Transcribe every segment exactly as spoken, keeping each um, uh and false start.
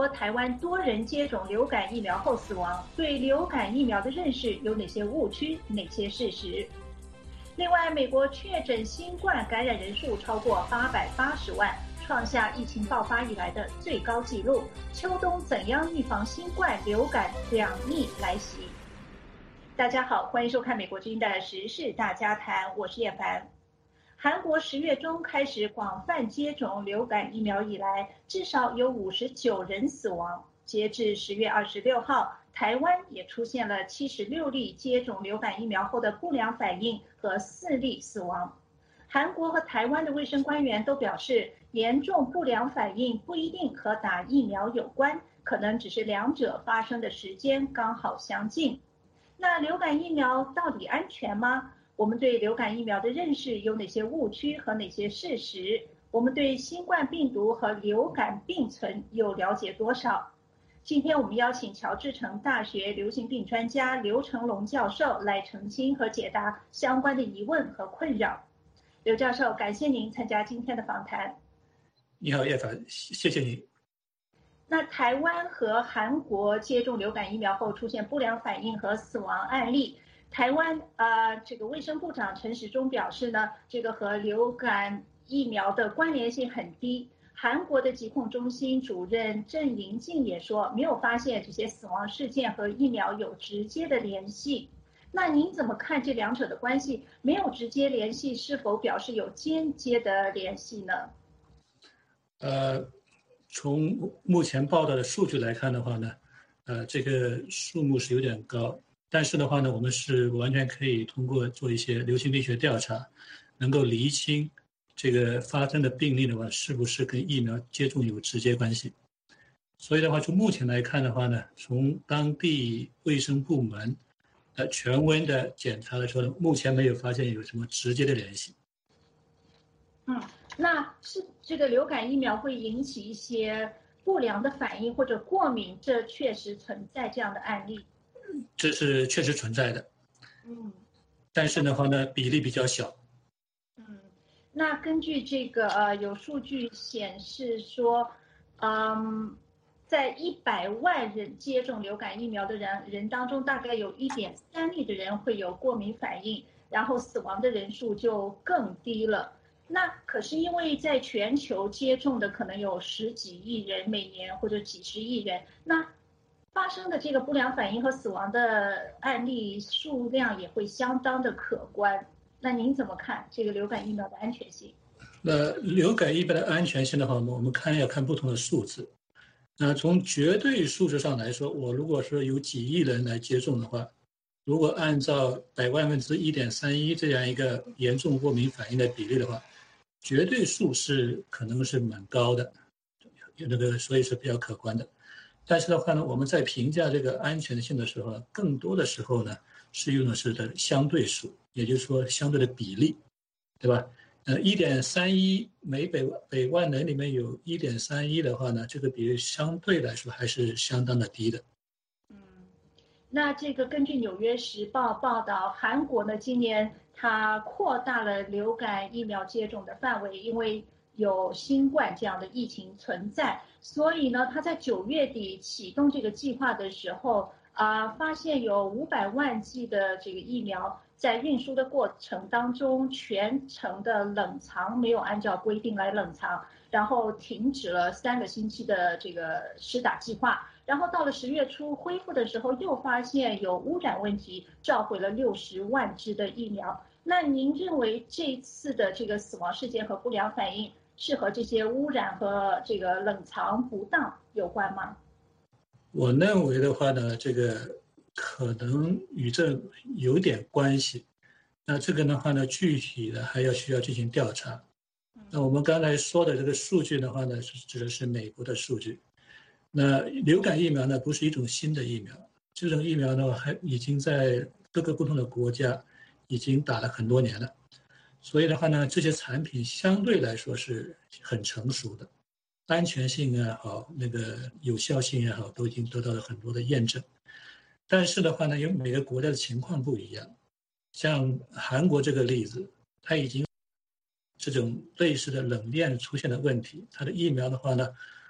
国、台湾多人接种流感疫苗后死亡，对流感疫苗的认识有哪些误区、哪些事实？另外，美国确诊新冠感染人数超过八百八十万，创下疫情爆发以来的最高纪录。秋冬怎样预防新冠、流感两逆来袭？大家好，欢迎收看美国之音的时事大家谈，我是叶凡。韩国十月中开始广泛接种流感疫苗以来，至少有五十九人死亡。截至十月二十六号，台湾也出现了七十六例接种流感疫苗后的不良反应和四例死亡。韩国和台湾的卫生官员都表示，严重不良反应不一定和打疫苗有关，可能只是两者发生的时间刚好相近。那流感疫苗到底安全吗？我们对流感疫苗的认识有哪些误区和哪些事实？我们对新冠病毒和流感并存又了解多少？今天我们邀请乔治城大学流行病专家刘成龙教授来澄清和解答相关的疑问和困扰。刘教授，感谢您参加今天的访谈。 你好，叶凡，谢谢你。 那台湾和韩国接种流感疫苗后出现不良反应和死亡案例，台湾呃，这个卫生部长陈时中表示呢，这个和流感疫苗的关联性很低。韩国的疾控中心主任郑银静也说，没有发现这些死亡事件和疫苗有直接的联系。那您怎么看这两者的关系？没有直接联系，是否表示有间接的联系呢？ 呃，从目前报道的数据来看的话呢，呃，这个数目是有点高，但是的话呢，我们是完全可以通过做一些流行病学调查，能够厘清这个发生的病例的话，是不是跟疫苗接种有直接关系。所以的话，从目前来看的话呢，从当地卫生部门呃权威的检查来说呢，目前没有发现有什么直接的联系。 嗯，那是这个流感疫苗会引起一些不良的反应或者过敏，这确实存在这样的案例。 这是确实存在的。 嗯， 但是的话呢，比例比较小。 嗯，那根据这个呃有数据显示说，嗯，在一百万人接种流感疫苗的人人当中，大概有一点三例的人会有过敏反应，然后死亡的人数就更低了。那可是因为在全球接种的可能有十几亿人每年或者几十亿人，那发生的这个不良反应和死亡的案例数量也会相当的可观。那您怎么看这个流感疫苗的安全性？ 那流感疫苗的安全性的话，我们看要看不同的数字。那从绝对数字上来说，我如果说有几亿人来接种的话，如果按照百万分之一点三一这样一个严重过敏反应的比例的话，绝对数是可能是蛮高的，那个所以是比较可观的。但是的话呢，我们在评价这个安全性的时候，更多的时候呢是用的是的相对数，也就是说相对的比例，对吧？呃，一点三一每百百万人里面有一点三一的话呢，这个比例相对来说还是相当的低的。 那这个根据《纽约时报》报道，韩国呢今年它扩大了流感疫苗接种的范围，因为有新冠这样的疫情存在，所以呢，它在九月底启动这个计划的时候，啊、呃，发现有五百万剂的这个疫苗在运输的过程当中，全程的冷藏没有按照规定来冷藏，然后停止了三个星期的这个施打计划。然后到了十月初恢复的时候，又发现有污染问题，召回了六十万支的疫苗。那您认为这次的这个死亡事件和不良反应是和这些污染和这个冷藏不当有关吗？ 我认为的话呢，这个可能与这有点关系。那这个的话呢，具体的还要需要进行调查。那我们刚才说的这个数据的话呢，是指的是美国的数据。那流感疫苗呢，不是一种新的疫苗，这种疫苗呢，还已经在各个不同的国家已经打了很多年了，所以的话呢，这些产品相对来说是很成熟的，安全性也好，那个有效性也好，都已经得到了很多的验证。但是的话呢，因为每个国家的情况不一样，像韩国这个例子，它已经这种类似的冷链出现的问题，它的疫苗的话呢，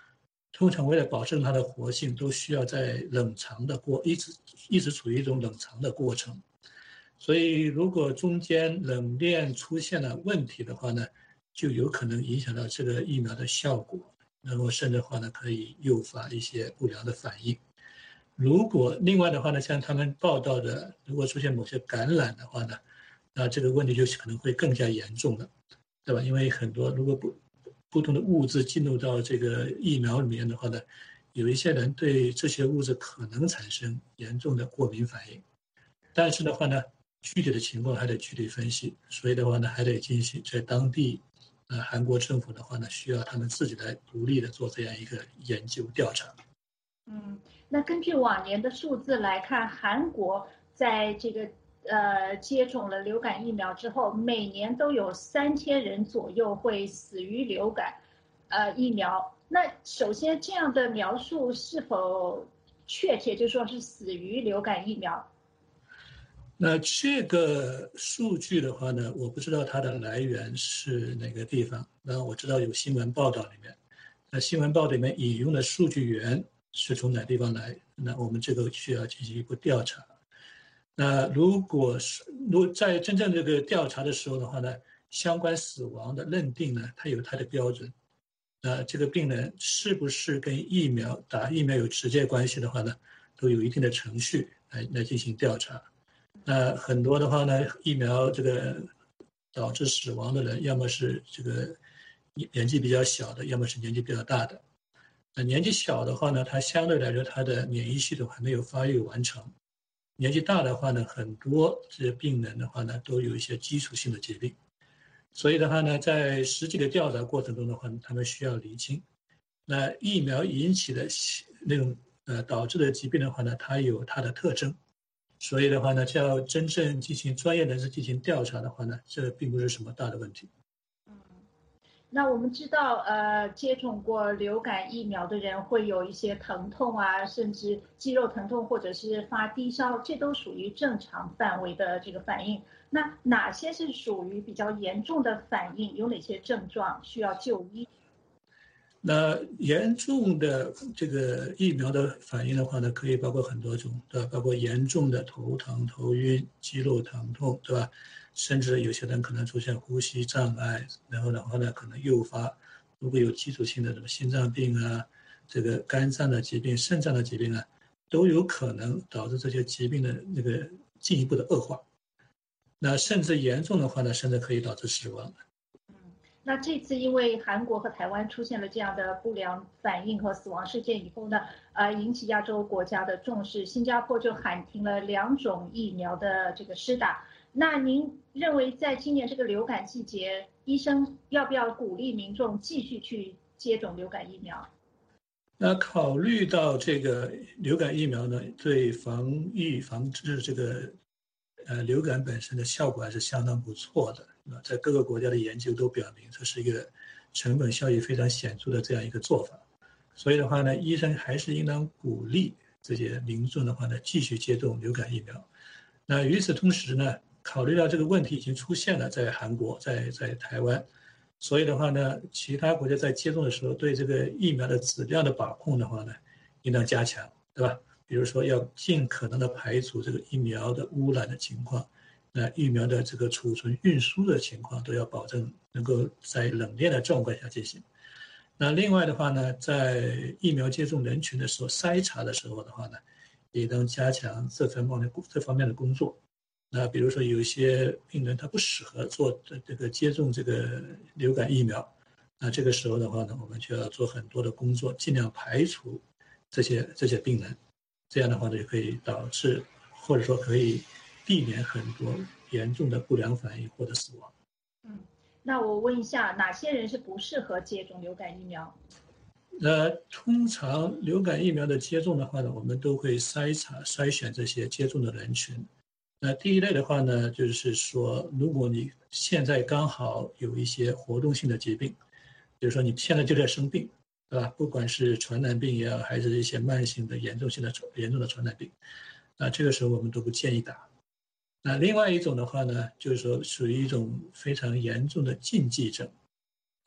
通常为了保证它的活性，都需要在冷藏的过一直一直处于一种冷藏的过程。所以如果中间冷链出现了问题的话呢，就有可能影响到这个疫苗的效果，然后甚至的话呢，可以诱发一些不良的反应。如果另外的话呢，像他们报道的，如果出现某些感染的话呢，那这个问题就可能会更加严重了，对吧？因为很多如果不不同的物质进入到这个疫苗里面的话呢，有一些人对这些物质可能产生严重的过敏反应，但是的话呢，具体的情况还得具体分析，所以的话呢，还得进行在当地，呃，韩国政府的话呢，需要他们自己来独立的做这样一个研究调查。 嗯，那根据往年的数字来看，韩国在这个呃接种了流感疫苗之后，每年都有三千人左右会死于流感，呃疫苗。那首先这样的描述是否确切？就说是死于流感疫苗？ 那这个数据的话呢，我不知道它的来源是哪个地方。那我知道有新闻报道里面，那新闻报道里面引用的数据源是从哪地方来？那我们这个需要进行一步调查。那如果是如在真正这个调查的时候的话呢，相关死亡的认定呢，它有它的标准。那这个病人是不是跟疫苗打疫苗有直接关系的话呢，都有一定的程序来来进行调查。那很多的话呢，疫苗这个导致死亡的人，要么是这个年纪比较小的，要么是年纪比较大的。那年纪小的话呢，它相对来说它的免疫系统还没有发育完成。年纪大的话呢，很多这些病人的话呢，都有一些基础性的疾病。所以的话呢，在实际的调查过程中的话，他们需要厘清，那疫苗引起的那种呃导致的疾病的话呢，它有它的特征。所以的话呢，要真正进行专业人士进行调查的话呢，这并不是什么大的问题。 嗯，那我们知道，呃，接种过流感疫苗的人会有一些疼痛啊，甚至肌肉疼痛或者是发低烧，这都属于正常范围的这个反应。那哪些是属于比较严重的反应？有哪些症状需要就医？ 那严重的这个疫苗的反应的话呢，可以包括很多种，对吧？包括严重的头疼、头晕、肌肉疼痛，对吧？甚至有些人可能出现呼吸障碍，然后的话呢，可能诱发如果有基础性的什么心脏病啊、这个肝脏的疾病、肾脏的疾病啊，都有可能导致这些疾病的那个进一步的恶化。那甚至严重的话呢，甚至可以导致死亡。 那这次因为韩国和台湾出现了这样的不良反应和死亡事件以后呢，呃，引起亚洲国家的重视，新加坡就喊停了两种疫苗的这个施打。那您认为在今年这个流感季节，医生要不要鼓励民众继续去接种流感疫苗？ 那考虑到这个流感疫苗呢，对防御防治这个呃流感本身的效果还是相当不错的。在各个国家的研究都表明，这是一个成本效益非常显著的这样一个做法。所以的话呢，医生还是应当鼓励这些民众的话呢，继续接种流感疫苗。那与此同时呢，考虑到这个问题已经出现了，在韩国，在在台湾，所以的话呢，其他国家在接种的时候，对这个疫苗的质量的把控的话呢，应当加强，对吧？比如说，要尽可能的排除这个疫苗的污染的情况。那疫苗的这个储存运输的情况都要保证能够在冷链的状况下进行。那另外的话呢，在疫苗接种人群的时候，筛查的时候的话呢，也能加强这方面的这方面的工作。那比如说有一些病人他不适合做这个接种这个流感疫苗，那这个时候的话呢，我们就要做很多的工作，尽量排除这些这些病人。这样的话呢，就可以导致或者说可以避免很多严重的不良反应或者死亡。 嗯，那我问一下，哪些人是不适合接种流感疫苗？ 那通常流感疫苗的接种的话呢，我们都会筛查筛选这些接种的人群。那第一类的话呢，就是说，如果你现在刚好有一些活动性的疾病，比如说你现在就在生病，对吧？不管是传染病也好，还是一些慢性的严重性的严重的传染病，那这个时候我们都不建议打。那另外一种的话呢，就是说属于一种非常严重的禁忌症，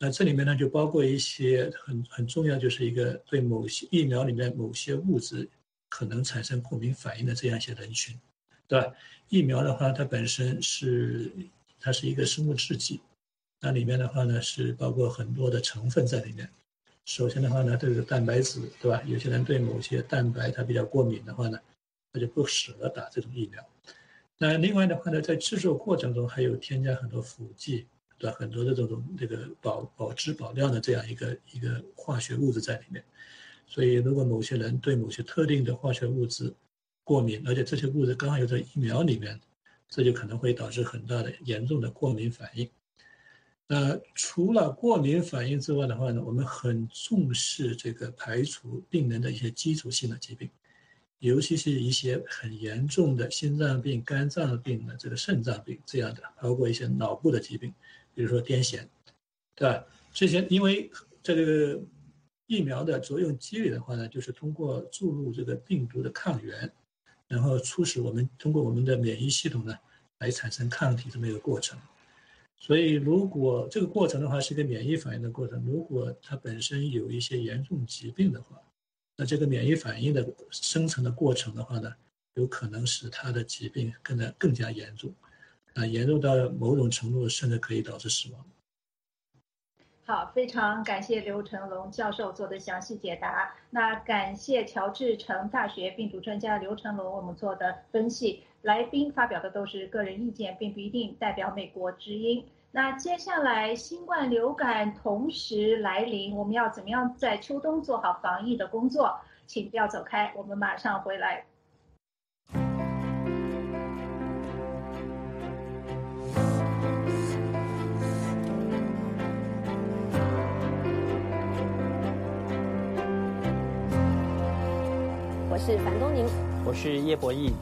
那这里面呢就包括一些很很重要，就是一个对某些疫苗里面某些物质可能产生过敏反应的这样一些人群，对吧？疫苗的话，它本身是它是一个生物制剂，那里面的话呢是包括很多的成分在里面。首先的话呢，这个蛋白质，对吧？有些人对某些蛋白它比较过敏的话呢，他就不适合打这种疫苗。那另外的话呢，在制作过程中还有添加很多辅剂，对吧？很多的这种这个保保质保量的这样一个一个化学物质在里面。所以如果某些人对某些特定的化学物质过敏，而且这些物质刚好有在疫苗里面，这就可能会导致很大的严重的过敏反应。那除了过敏反应之外的话呢，我们很重视这个排除病人的一些基础性的疾病，尤其是一些很严重的心脏病、肝脏病的这个肾脏病这样的，包括一些脑部的疾病，比如说癫痫，对吧？这些因为这个疫苗的作用机理的话呢，就是通过注入这个病毒的抗原，然后促使我们通过我们的免疫系统呢来产生抗体这么一个过程。所以如果这个过程的话是一个免疫反应的过程，如果它本身有一些严重疾病的话，那这个免疫反应的生成的过程的话呢，有可能使它的疾病更加更加严重，啊，严重到某种程度甚至可以导致死亡。 好，非常感谢刘成龙教授做的详细解答。那感谢乔治城大学病毒专家刘成龙我们做的分析。来宾发表的都是个人意见，并不一定代表美国之音。那接下来新冠流感同时来临，我们要怎么样在秋冬做好防疫的工作？请不要走开，我们马上回来。 我是樊东宁， 我是叶博弈。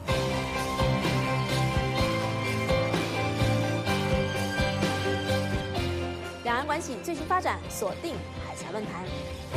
两岸关系最新发展，锁定海峡论坛。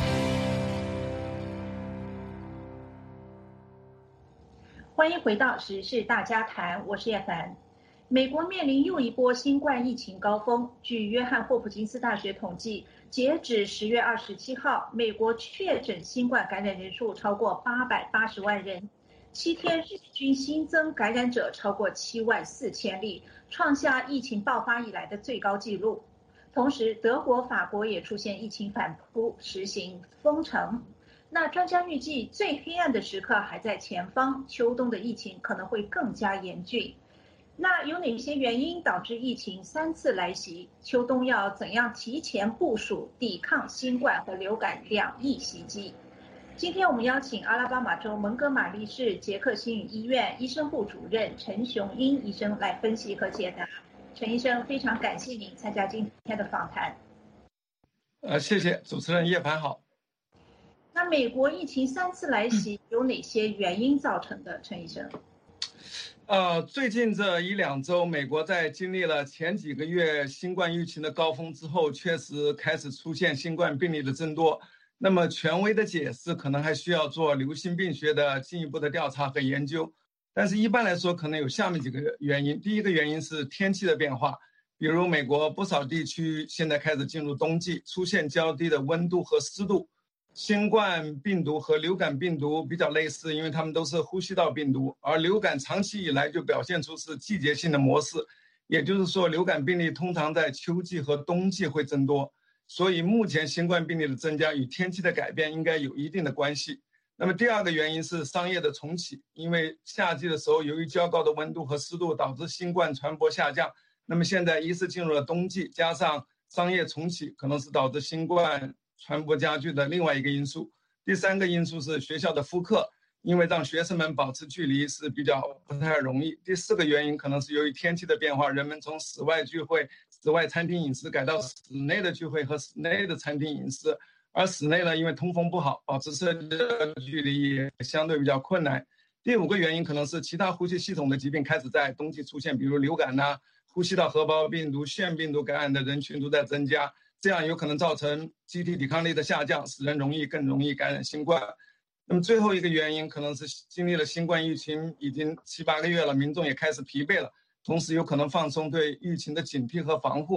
欢迎回到时事大家谈，我是叶凡。美国面临又一波新冠疫情高峰。据约翰霍普金斯大学统计，截止十月二十七号，美国确诊新冠感染人数超过八百八十万人，七天日均新增感染者超过七万四千例，创下疫情爆发以来的最高纪录。同时，德国、法国也出现疫情反扑，实行封城。那专家预计，最黑暗的时刻还在前方，秋冬的疫情可能会更加严峻。那有哪些原因导致疫情三次来袭？秋冬要怎样提前部署，抵抗新冠和流感两翼袭击？今天我们邀请阿拉巴马州蒙哥马利市杰克星宇医院医生部主任陈雄英医生来分析和解答。陈医生，非常感谢您参加今天的访谈。 呃，谢谢主持人叶凡好。 那美国疫情三次来袭，有哪些原因造成的？陈医生。 呃，最近这一两周，美国在经历了前几个月新冠疫情的高峰之后，确实开始出现新冠病例的增多。那么权威的解释可能还需要做流行病学的进一步的调查和研究。但是一般来说，可能有下面几个原因。第一个原因是天气的变化，比如美国不少地区现在开始进入冬季，出现较低的温度和湿度。新冠病毒和流感病毒比较类似，因为它们都是呼吸道病毒，而流感长期以来就表现出是季节性的模式，也就是说流感病例通常在秋季和冬季会增多，所以目前新冠病例的增加与天气的改变应该有一定的关系。那么第二个原因是商业的重启，因为夏季的时候由于较高的温度和湿度导致新冠传播下降，那么现在一是进入了冬季，加上商业重启可能是导致新冠传播加剧的另外一个因素。第三个因素是学校的复课，因为让学生们保持距离是比较不太容易。第四个原因可能是由于天气的变化，人们从室外聚会、室外餐厅饮食改到室内的聚会和室内的餐厅饮食，而室内呢，因为通风不好，保持社交距离也相对比较困难。第五个原因可能是其他呼吸系统的疾病开始在冬季出现，比如流感呐、啊、呼吸道合胞病毒、腺病毒感染的人群都在增加，这样有可能造成机体抵抗力的下降，使人容易更容易感染新冠。那么最后一个原因可能是经历了新冠疫情已经七八个月了，民众也开始疲惫了，同时有可能放松对疫情的警惕和防护。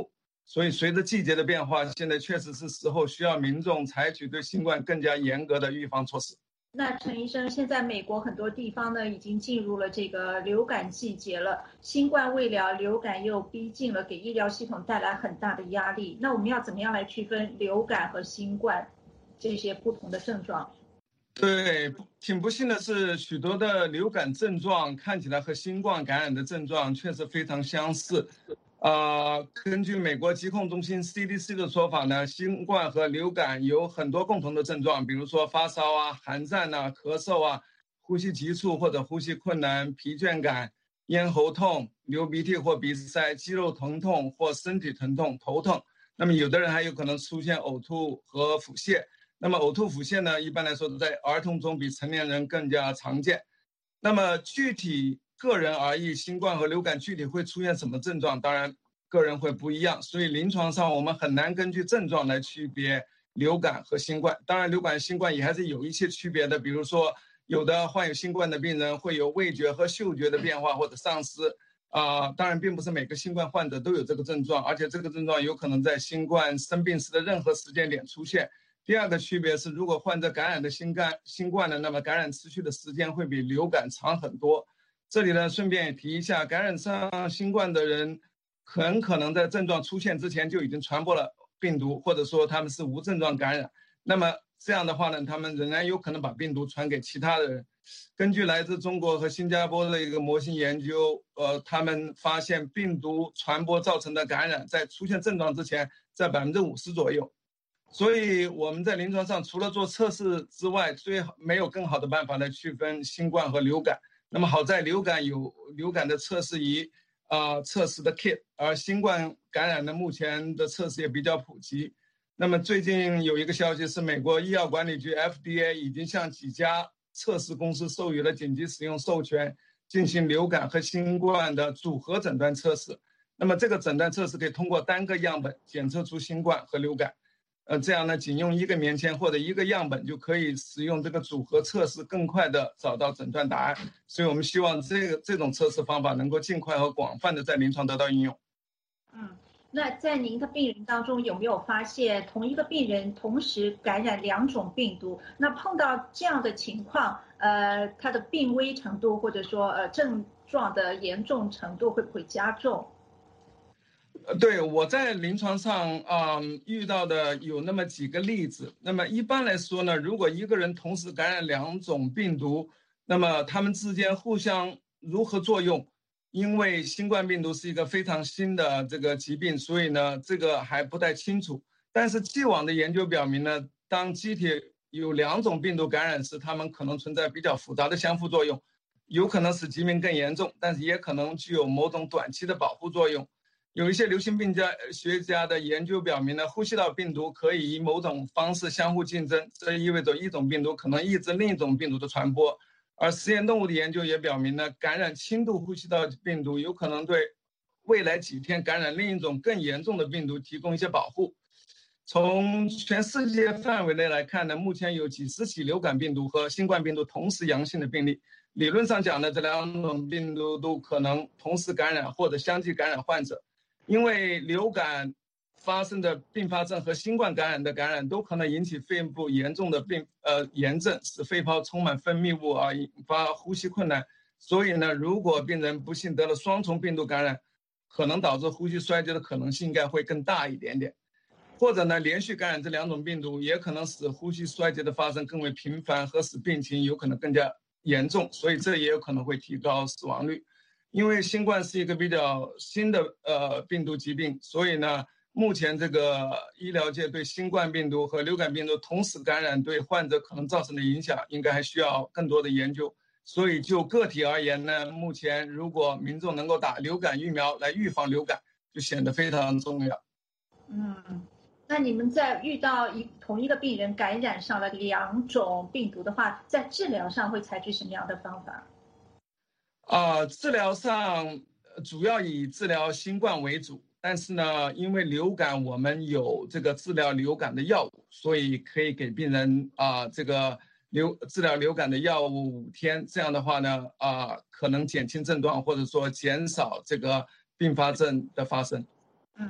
所以随着季节的变化，现在确实是时候需要民众采取对新冠更加严格的预防措施。 那陈医生，现在美国很多地方呢已经进入了这个流感季节了，新冠未了，流感又逼近了，给医疗系统带来很大的压力。那我们要怎么样来区分流感和新冠这些不同的症状？ 对，挺不幸的是，许多的流感症状看起来和新冠感染的症状确实非常相似。呃，根据美国疾控中心 C D C 的说法呢，新冠和流感有很多共同的症状，比如说发烧啊、寒战啊、咳嗽啊、呼吸急促或者呼吸困难、疲倦感、咽喉痛、流鼻涕或鼻塞、肌肉疼痛或身体疼痛、头疼。那么有的人还有可能出现呕吐和腹泻。那么呕吐腹泻呢，一般来说在儿童中比成年人更加常见。那么具体个人而异，新冠和流感具体会出现什么症状，当然个人会不一样，所以临床上我们很难根据症状来区别流感和新冠。当然流感新冠也还是有一些区别的，比如说有的患有新冠的病人会有味觉和嗅觉的变化或者丧失啊、呃，当然并不是每个新冠患者都有这个症状，而且这个症状有可能在新冠生病时的任何时间点出现。第二个区别是，如果患者感染的新冠新冠呢，那么感染持续的时间会比流感长很多。这里呢，顺便也提一下，感染上新冠的人很可能在症状出现之前就已经传播了病毒，或者说他们是无症状感染。那么这样的话呢，他们仍然有可能把病毒传给其他的人。根据来自中国和新加坡的一个模型研究，呃，他们发现病毒传播造成的感染在出现症状之前在百分之五十左右。所以我们在临床上除了做测试之外，最好没有更好的办法来区分新冠和流感。那么好在流感有流感的测试仪，呃，测试的 kit， 而新冠感染的目前的测试也比较普及。那么最近有一个消息是，美国医药管理局 F D A 已经向几家测试公司授予了紧急使用授权，进行流感和新冠的组合诊断测试。那么这个诊断测试可以通过单个样本检测出新冠和流感。呃，这样呢，仅用一个棉签或者一个样本就可以使用这个组合测试，更快的找到诊断答案。所以我们希望这个这种测试方法能够尽快和广泛的在临床得到应用。 嗯，那在您的病人当中有没有发现同一个病人同时感染两种病毒？那碰到这样的情况，呃，他的病危程度或者说呃症状的严重程度会不会加重？ 对，我在临床上啊、嗯、遇到的有那么几个例子。那么一般来说呢，如果一个人同时感染两种病毒，那么他们之间互相如何作用？因为新冠病毒是一个非常新的这个疾病，所以呢，这个还不太清楚。但是既往的研究表明呢，当机体有两种病毒感染时，它们可能存在比较复杂的相互作用，有可能使疾病更严重，但是也可能具有某种短期的保护作用。有一些流行病学家的研究表明呢，呼吸道病毒可以以某种方式相互竞争，这意味着一种病毒可能抑制另一种病毒的传播。而实验动物的研究也表明呢，感染轻度呼吸道病毒有可能对未来几天感染另一种更严重的病毒提供一些保护。从全世界范围内来看呢，目前有几十起流感病毒和新冠病毒同时阳性的病例。理论上讲呢，这两种病毒都可能同时感染或者相继感染患者。因为流感发生的并发症和新冠感染的感染都可能引起肺部严重的病呃炎症，使肺泡充满分泌物而引发呼吸困难。所以呢，如果病人不幸得了双重病毒感染，可能导致呼吸衰竭的可能性应该会更大一点点。或者呢，连续感染这两种病毒也可能使呼吸衰竭的发生更为频繁和使病情有可能更加严重，所以这也有可能会提高死亡率。因为新冠是一个比较新的呃病毒疾病，所以呢，目前这个医疗界对新冠病毒和流感病毒同时感染对患者可能造成的影响，应该还需要更多的研究。所以就个体而言呢，目前如果民众能够打流感疫苗来预防流感，就显得非常重要。 嗯，那你们在遇到一同一个病人感染上了两种病毒的话，在治疗上会采取什么样的方法？ 啊、呃，治疗上主要以治疗新冠为主，但是呢，因为流感我们有这个治疗流感的药物，所以可以给病人啊、呃、这个流治疗流感的药物五天，这样的话呢啊、呃、可能减轻症状或者说减少这个并发症的发生。 嗯，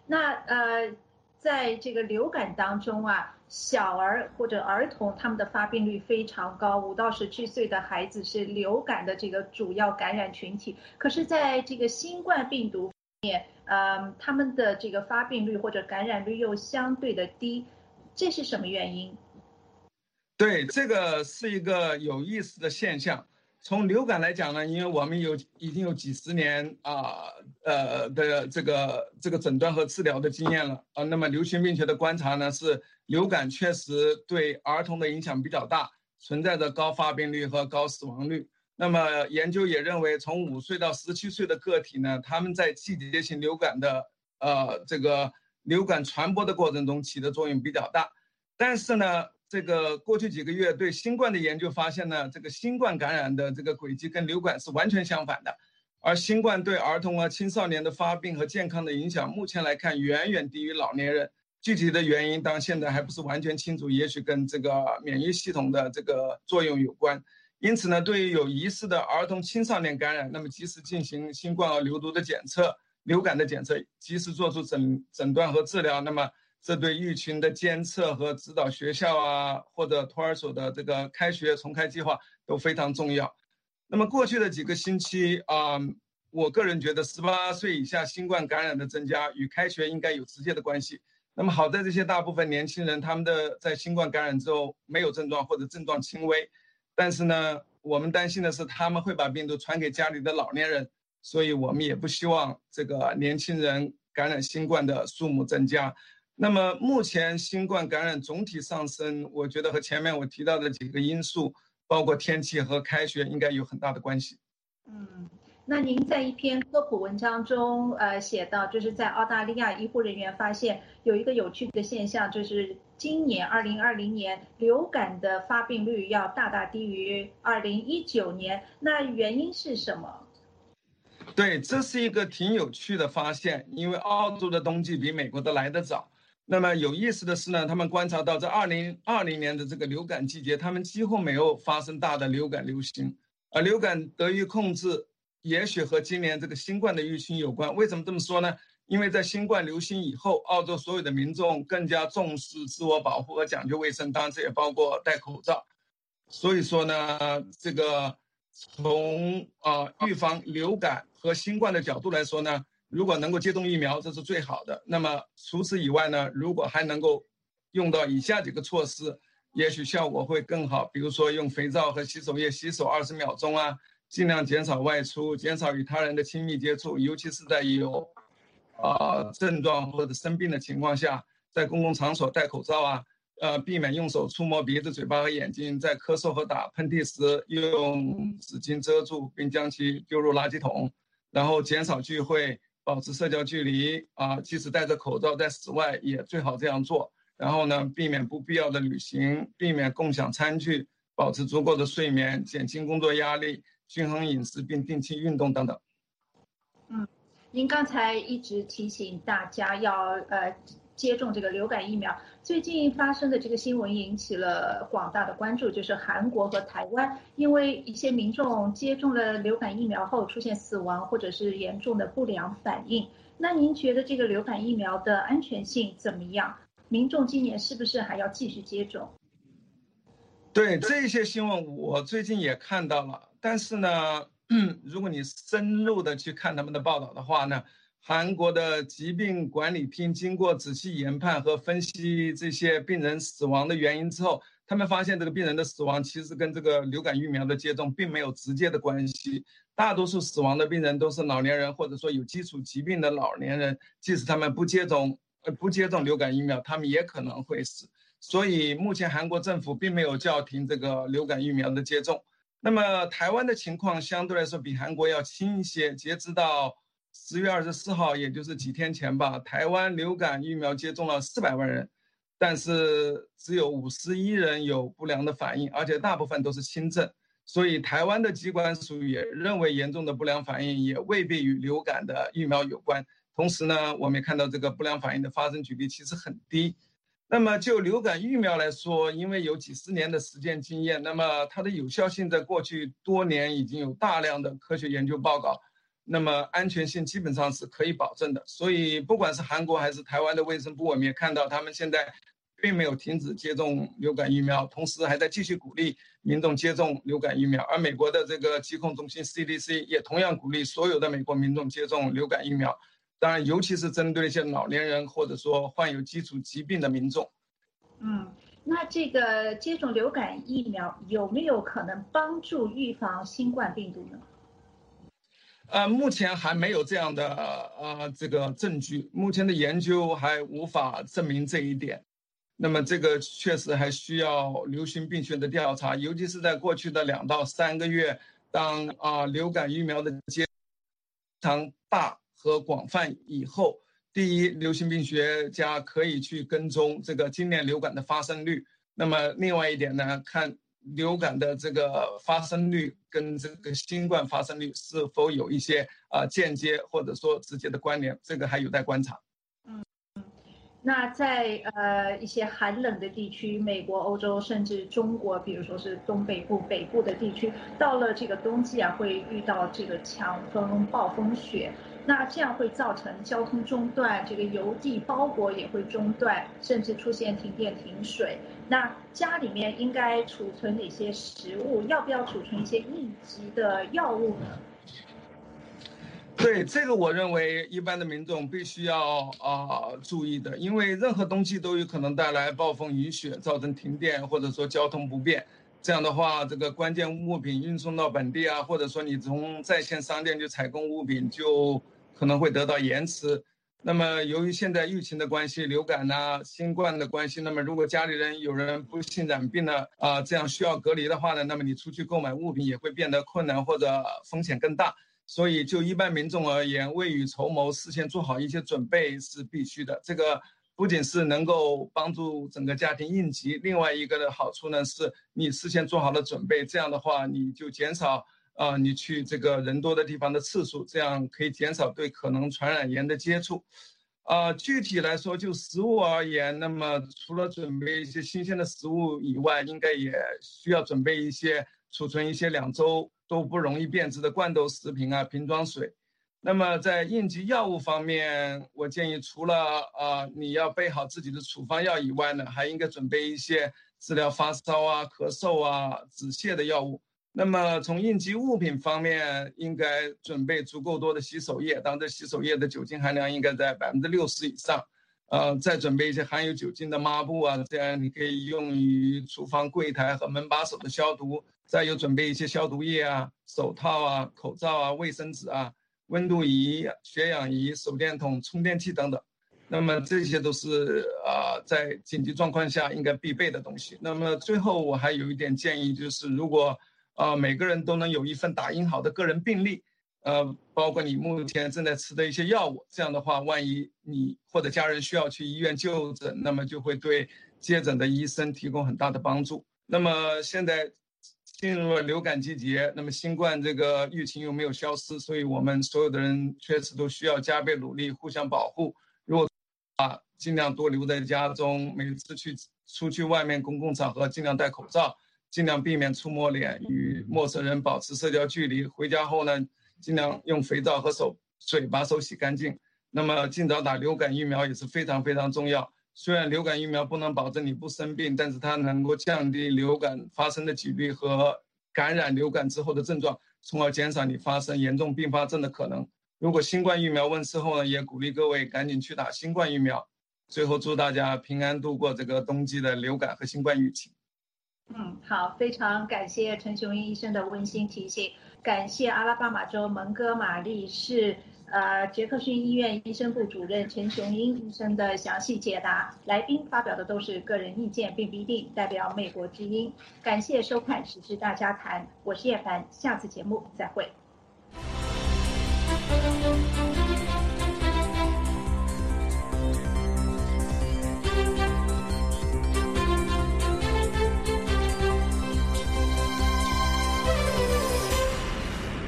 那呃，在这个流感当中啊，小儿或者儿童他们的发病率非常高，五到十七岁的孩子是流感的这个主要感染群体。可是，在这个新冠病毒方面，呃，他们的这个发病率或者感染率又相对的低，这是什么原因？ 对，这个是一个有意思的现象。从流感来讲呢，因为我们有已经有几十年啊呃的这个这个诊断和治疗的经验了啊。那么流行病学的观察呢，是流感确实对儿童的影响比较大，存在着高发病率和高死亡率。那么研究也认为，从五岁到十七岁的个体呢，他们在季节性流感的呃这个流感传播的过程中起的作用比较大。但是呢，这个过去几个月对新冠的研究发现呢，这个新冠感染的这个轨迹跟流感是完全相反的，而新冠对儿童啊、青少年的发病和健康的影响，目前来看远远低于老年人。具体的原因当然现在还不是完全清楚，也许跟这个免疫系统的这个作用有关。因此呢，对于有疑似的儿童、青少年感染，那么及时进行新冠和流毒的检测、流感的检测，及时做出诊诊断和治疗，那么这对疫情的监测和指导学校啊，或者托儿所的这个开学重开计划都非常重要。那么过去的几个星期啊、呃，我个人觉得十八岁以下新冠感染的增加与开学应该有直接的关系。那么好在这些大部分年轻人他们的在新冠感染之后没有症状或者症状轻微，但是呢，我们担心的是他们会把病毒传给家里的老年人，所以我们也不希望这个年轻人感染新冠的数目增加。那么目前新冠感染总体上升，我觉得和前面我提到的几个因素，包括天气和开学，应该有很大的关系。 嗯，那您在一篇科普文章中，呃，写到，就是在澳大利亚医护人员发现有一个有趣的现象，就是今年二零二零年流感的发病率要大大低于二零一九年，那原因是什么？ 对，这是一个挺有趣的发现，因为澳洲的冬季比美国的来得早。那么有意思的是呢，他们观察到在二零二零年的这个流感季节，他们几乎没有发生大的流感流行，而流感得以控制，也许和今年这个新冠的疫情有关。为什么这么说呢？因为在新冠流行以后，澳洲所有的民众更加重视自我保护和讲究卫生，当然这也包括戴口罩。所以说呢，这个从啊、呃、预防流感和新冠的角度来说呢，如果能够接种疫苗，这是最好的。那么除此以外呢，如果还能够用到以下几个措施，也许效果会更好。比如说用肥皂和洗手液洗手二十秒钟啊，尽量减少外出，减少与他人的亲密接触，尤其是在有啊、呃、症状或者生病的情况下，在公共场所戴口罩啊，呃，避免用手触摸鼻子、嘴巴和眼睛，在咳嗽和打喷嚏时用纸巾遮住，并将其丢入垃圾桶，然后减少聚会，保持社交距离啊，即使戴着口罩在室外也最好这样做。然后呢，避免不必要的旅行，避免共享餐具，保持足够的睡眠，减轻工作压力，均衡饮食，并定期运动等等。 嗯，您刚才一直提醒大家要呃接种这个流感疫苗，最近发生的这个新闻引起了广大的关注，就是韩国和台湾，因为一些民众接种了流感疫苗后出现死亡或者是严重的不良反应。那您觉得这个流感疫苗的安全性怎么样？民众今年是不是还要继续接种？ 对，这些新闻我最近也看到了，但是呢，如果你深入的去看他们的报道的话呢，韩国的疾病管理厅经过仔细研判和分析这些病人死亡的原因之后，他们发现这个病人的死亡其实跟这个流感疫苗的接种并没有直接的关系。大多数死亡的病人都是老年人，或者说有基础疾病的老年人，即使他们不接种呃不接种流感疫苗，他们也可能会死。所以目前韩国政府并没有叫停这个流感疫苗的接种。那么台湾的情况相对来说比韩国要轻一些，截止到十月二十四号，也就是几天前吧，台湾流感疫苗接种了四百万人，但是只有五十一人有不良的反应，而且大部分都是轻症。所以台湾的疾管署也认为严重的不良反应也未必与流感的疫苗有关。同时呢，我们也看到这个不良反应的发生举例其实很低。那么就流感疫苗来说，因为有几十年的实践经验，那么它的有效性在过去多年已经有大量的科学研究报告， 那么安全性基本上是可以保证的。所以不管是韩国还是台湾的卫生部，我们也看到他们现在并没有停止接种流感疫苗，同时还在继续鼓励民众接种流感疫苗。而美国的这个疾控中心 C D C 也同样鼓励所有的美国民众接种流感疫苗，当然尤其是针对一些老年人或者说患有基础疾病的民众。 嗯，那这个接种流感疫苗有没有可能帮助预防新冠病毒呢？ 呃，目前还没有这样的呃这个证据，目前的研究还无法证明这一点。那么这个确实还需要流行病学的调查，尤其是在过去的两到三个月，当啊、呃、流感疫苗的接常大和广泛以后，第一，流行病学家可以去跟踪这个今年流感的发生率。那么另外一点呢，看流感的这个发生率跟这个新冠发生率是否有一些啊、呃、间接或者说直接的关联，这个还有待观察。 那在呃一些寒冷的地区，美国、欧洲甚至中国，比如说是东北部、北部的地区，到了这个冬季啊，会遇到这个强风、暴风雪，那这样会造成交通中断，这个邮递包裹也会中断，甚至出现停电停水。那家里面应该储存哪些食物？要不要储存一些应急的药物呢？ 对，这个我认为一般的民众必须要啊、呃、注意的，因为任何冬季都有可能带来暴风雨雪，造成停电或者说交通不便。这样的话，这个关键物品运送到本地啊，或者说你从在线商店去采购物品，就可能会得到延迟。那么由于现在疫情的关系，流感啊、新冠的关系，那么如果家里人有人不幸染病了啊、呃，这样需要隔离的话呢，那么你出去购买物品也会变得困难或者风险更大。所以就一般民众而言，未雨绸缪，事先做好一些准备是必须的。这个不仅是能够帮助整个家庭应急，另外一个的好处呢，是你事先做好了准备，这样的话你就减少啊、呃、你去这个人多的地方的次数，这样可以减少对可能传染源的接触。啊、呃，具体来说，就食物而言，那么除了准备一些新鲜的食物以外，应该也需要准备一些储存一些两周都不容易变质的罐头食品啊、瓶装水。那么在应急药物方面，我建议除了呃你要备好自己的处方药以外呢，还应该准备一些治疗发烧啊、咳嗽啊、止泻的药物。那么从应急物品方面，应该准备足够多的洗手液，当然这洗手液的酒精含量应该在百分之六十以上。呃，再准备一些含有酒精的抹布啊，这样你可以用于厨房柜台和门把手的消毒。再有准备一些消毒液啊、手套啊、口罩啊、卫生纸啊、温度仪、血氧仪、手电筒、充电器等等。那么这些都是啊、呃，在紧急状况下应该必备的东西。那么最后我还有一点建议，就是如果啊、呃、每个人都能有一份打印好的个人病历，呃，包括你目前正在吃的一些药物，这样的话，万一你或者家人需要去医院就诊，那么就会对接诊的医生提供很大的帮助。那么现在进入了流感季节，那么新冠这个疫情又没有消失，所以我们所有的人确实都需要加倍努力，互相保护。如果啊，尽量多留在家中，每次去出去外面公共场合尽量戴口罩，尽量避免触摸脸，与陌生人保持社交距离。回家后呢，尽量用肥皂和手水把手洗干净。那么尽早打流感疫苗也是非常非常重要。虽然流感疫苗不能保证你不生病，但是它能够降低流感发生的几率和感染流感之后的症状，从而减少你发生严重并发症的可能。如果新冠疫苗问世后呢，也鼓励各位赶紧去打新冠疫苗。最后祝大家平安度过这个冬季的流感和新冠疫情。 嗯，好，非常感谢陈雄英医生的温馨提醒，感谢阿拉巴马州蒙哥马利市呃杰克逊医院医生部主任陈雄英医生的详细解答。来宾发表的都是个人意见，并不一定代表美国之音。感谢收看《时事大家谈》，我是叶凡，下次节目再会。